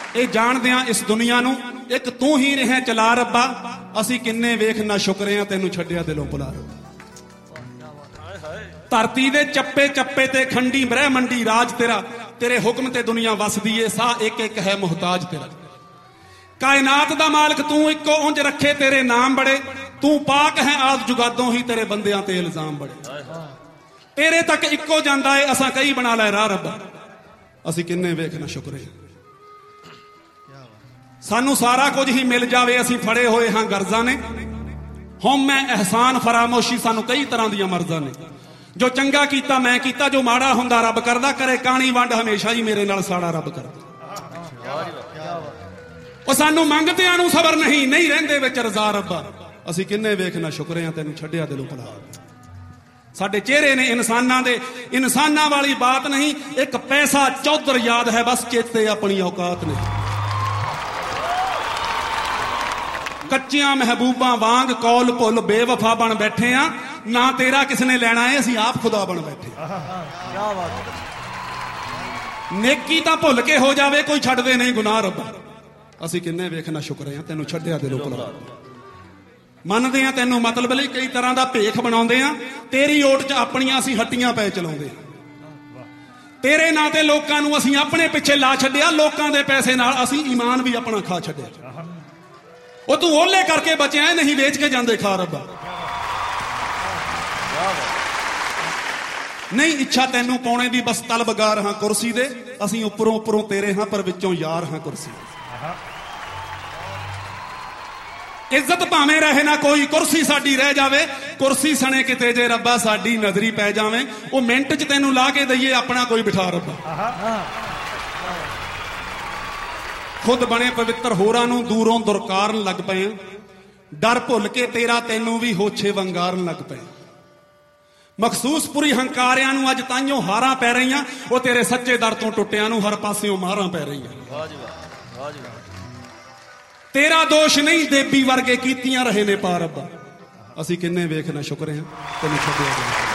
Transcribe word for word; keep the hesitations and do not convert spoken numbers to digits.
ਇਹ ਜਾਣਦਿਆਂ ਇਸ ਦੁਨੀਆ ਨੂੰ ਇੱਕ ਤੂੰ ਹੀ ਰਹਿ ਚਲਾ ਰੱਬਾ। ਅਸੀਂ ਕਿੰਨੇ ਵੇਖ ਨਾ ਸ਼ੁਕਰੇ ਆ ਤੈਨੂੰ ਛੱਡਿਆ ਦਿਲੋਂ ਭੁਲਾ ਰੱਬਾ। ਧਰਤੀ ਦੇ ਚੱਪੇ ਚੱਪੇ ਤੇ ਖੰਡੀ ਬ੍ਰਹਿਮੰਡੀ ਰਾਜ ਤੇਰਾ, ਤੇਰੇ ਹੁਕਮ ਤੇ ਦੁਨੀਆ ਵਸਦੀ ਏ, ਸਾਹ ਇੱਕ ਇੱਕ ਹੈ ਮੁਹਤਾਜ ਤੇਰਾ। ਕਾਇਨਾਤ ਦਾ ਮਾਲਕ ਤੂੰ ਇੱਕੋ, ਉਂਝ ਰੱਖੇ ਤੇਰੇ ਨਾਮ ਬੜੇ। ਤੂੰ ਪਾਕ ਹੈ ਆਦ ਜੁਗਾਦੋਂ ਹੀ, ਤੇਰੇ ਬੰਦਿਆਂ ਤੇ ਇਲਜ਼ਾਮ ਬੜੇ। ਤੇਰੇ ਤੱਕ ਇੱਕੋ ਜਾਂਦਾ ਏ, ਅਸਾਂ ਕਈ ਬਣਾ ਲੈ ਰਾਹ ਰੱਬਾ। ਅਸੀਂ ਕਿੰਨੇ ਵੇਖ ਨਾ ਸ਼ੁਕਰੇ। ਸਾਨੂੰ ਸਾਰਾ ਕੁਝ ਹੀ ਮਿਲ ਜਾਵੇ, ਅਸੀਂ ਫੜੇ ਹੋਏ ਹਾਂ ਗਰਜ਼ਾਂ ਨੇ। ਹਉ ਮੈਂ ਅਹਿਸਾਨ ਫਰਾਮੋਸ਼ੀ, ਸਾਨੂੰ ਕਈ ਤਰ੍ਹਾਂ ਦੀਆਂ ਮਰਜ਼ਾਂ ਨੇ। ਜੋ ਚੰਗਾ ਕੀਤਾ ਮੈਂ ਕੀਤਾ, ਜੋ ਮਾੜਾ ਹੁੰਦਾ ਰੱਬ ਕਰਦਾ। ਕਰੇ ਕਾਣੀ ਵੰਡ ਹਮੇਸ਼ਾ ਹੀ ਮੇਰੇ ਨਾਲ ਸਾੜਾ ਰੱਬ ਕਰਦਾ। ਉਹ ਸਾਨੂੰ ਮੰਗਦਿਆਂ ਨੂੰ ਸਬਰ ਨਹੀਂ, ਨਹੀਂ ਰਹਿੰਦੇ ਵਿੱਚ ਰਜ਼ਾ ਰੱਬਾ। ਅਸੀਂ ਕਿੰਨੇ ਵੇਖ ਨਾ ਸ਼ੁਕਰੇ ਆ ਤੈਨੂੰ ਛੱਡਿਆ ਦਿਲੋਂ ਭੁਲਾ। ਸਾਡੇ ਚਿਹਰੇ ਨੇ ਇਨਸਾਨਾਂ ਦੇ, ਇਨਸਾਨਾਂ ਵਾਲੀ ਬਾਤ ਨਹੀਂ। ਇੱਕ ਪੈਸਾ ਚੌਧਰ ਯਾਦ ਹੈ ਬਸ, ਚੇਤੇ ਆਪਣੀ ਔਕਾਤ ਨੇ। ਕੱਚੀਆਂ ਮਹਿਬੂਬਾਂ ਵਾਂਗ ਕੌਲ ਭੁੱਲ ਬੇਵਫਾ ਬਣ ਬੈਠੇ ਆ। ਨਾ ਤੇਰਾ ਕਿਸ ਨੇ ਲੈਣਾ ਏ, ਅਸੀਂ ਆਪ ਖੁਦਾ ਬਣ ਬੈਠੇ। ਨੇਕੀ ਤਾਂ ਭੁੱਲ ਕੇ ਹੋ ਜਾਵੇ, ਕੋਈ ਛੱਡਦੇ ਨਹੀਂ ਗੁਨਾਹ ਰੱਬਾ। ਅਸੀਂ ਕਿੰਨੇ ਵੇਖ ਨਾ ਸ਼ੁਕਰੇ ਆ ਤੈਨੂੰ ਛੱਡਿਆ ਦਿਲੋਂ ਭੁਲਾ। ਮੰਨਦੇ ਆ ਤੈਨੂੰ ਮਤਲਬ ਲਈ ਕਈ ਤਰ੍ਹਾਂ ਦਾ ਭੇਖ ਬਣਾਉਂਦੇ ਆ। ਤੇਰੀ ਓਟ 'ਚ ਆਪਣੀਆਂ ਅਸੀਂ ਹੱਟੀਆਂ ਪੈ ਚਲਾਉਂਦੇ ਆ। ਤੇਰੇ ਨਾਂ ਤੇ ਲੋਕਾਂ ਨੂੰ ਅਸੀਂ ਆਪਣੇ ਪਿੱਛੇ ਲਾ ਛੱਡਿਆ। ਲੋਕਾਂ ਦੇ ਪੈਸੇ ਨਾਲ ਅਸੀਂ ਈਮਾਨ ਵੀ ਆਪਣਾ ਖਾ ਛੱਡਿਆ। ਉਹ ਤੂੰ ਓਲੇ ਕਰਕੇ ਬਚਿਆ, ਨਹੀਂ ਵੇਚ ਕੇ ਜਾਂਦੇ ਖਾ ਰੱਬਾ। ਨਹੀਂ ਇੱਛਾ ਤੈਨੂੰ ਪਾਉਣੇ ਦੀ, ਬਸ ਤਲਬਗਾਰ ਹਾਂ ਕੁਰਸੀ ਦੇ। ਅਸੀਂ ਉੱਪਰੋਂ ਉੱਪਰੋਂ ਤੇਰੇ ਹਾਂ, ਪਰ ਵਿੱਚੋਂ ਯਾਰ ਹਾਂ ਕੁਰਸੀ। ਇੱਜ਼ਤ ਭਾਵੇਂ ਰਹੇ ਨਾ ਕੋਈ, ਕੁਰਸੀ ਸਾਡੀ ਰਹਿ ਜਾਵੇ। ਕੁਰਸੀ ਸਣੇ ਕਿਤੇ ਜੇ ਰੱਬਾ ਸਾਡੀ ਨਜ਼ਰੀ ਪੈ ਜਾਵੇ। ਉਹ ਮਿੰਟ 'ਚ ਤੈਨੂੰ ਲਾ ਕੇ ਦਈਏ, ਆਪਣਾ ਕੋਈ ਬਿਠਾ ਰੱਬਾ। ਖੁਦ ਬਣੇ ਪਵਿੱਤਰ, ਹੋਰਾਂ ਨੂੰ ਦੂਰੋਂ ਦੁਰਕਾਰਨ ਲੱਗ ਪਏ। ਡਰ ਭੁੱਲ ਕੇ ਤੇਰਾ ਤੈਨੂੰ ਵੀ ਹੋਛੇ ਵੰਗਾਰਨ ਲੱਗ ਪਏ। ਮਖਸੂਸ ਪੁਰੀ ਹੰਕਾਰਿਆਂ ਨੂੰ ਅੱਜ ਤਾਈਓ ਹਾਰਾਂ ਪੈ ਰਹੀਆਂ। ਉਹ ਤੇਰੇ ਸੱਚੇ ਦਰ ਤੋਂ ਟੁੱਟਿਆਂ ਨੂੰ ਹਰ ਪਾਸਿਓਂ ਮਾਰਾਂ ਪੈ ਰਹੀਆਂ। ਤੇਰਾ ਦੋਸ਼ ਨਹੀਂ, ਦੇਬੀ ਵਰਗੇ ਕੀਤੀਆਂ ਰਹੇ ਨੇ ਪਾ ਰੱਬਾ। ਅਸੀਂ ਕਿੰਨੇ ਵੇਖ ਨਾ ਸ਼ੁਕਰੇ ਹਾਂ ਤੈਨੂੰ ਛੱਡਿਆ।